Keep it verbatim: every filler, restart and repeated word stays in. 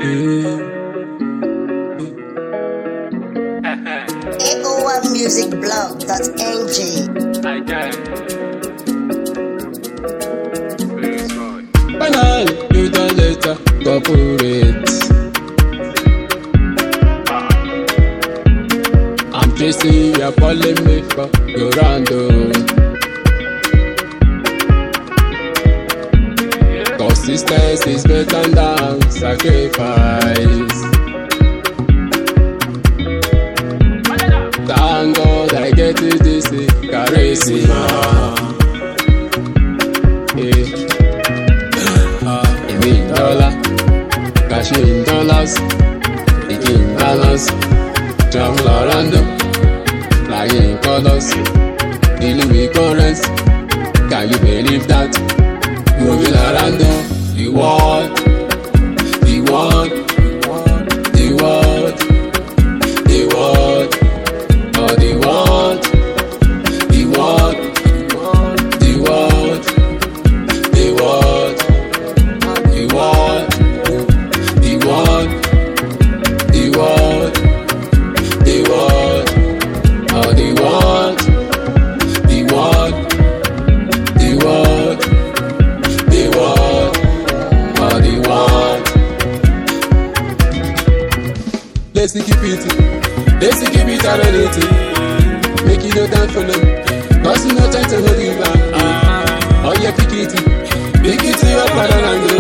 A O one music blog dot N G. I can. Finally, you done later, corporate. I'm chasing, you're calling me for your random. Consistency is better than sacrifice. Thank God I get it this charisma. Yeah. Uh, in dollar, cash in dollars, making balance, travel around them, flying colors, dealing with currents. Can you believe that? Moving around the world, the world, the world, the world, oh the world, the world, the world, the world, the world, the world, the world, the world, oh the world, the world, the world. The world, oh the world. Let's keep it, let's keep it already. Make it no time for them, cause you no time to hold you back. Oh yeah, pick it, pick it up and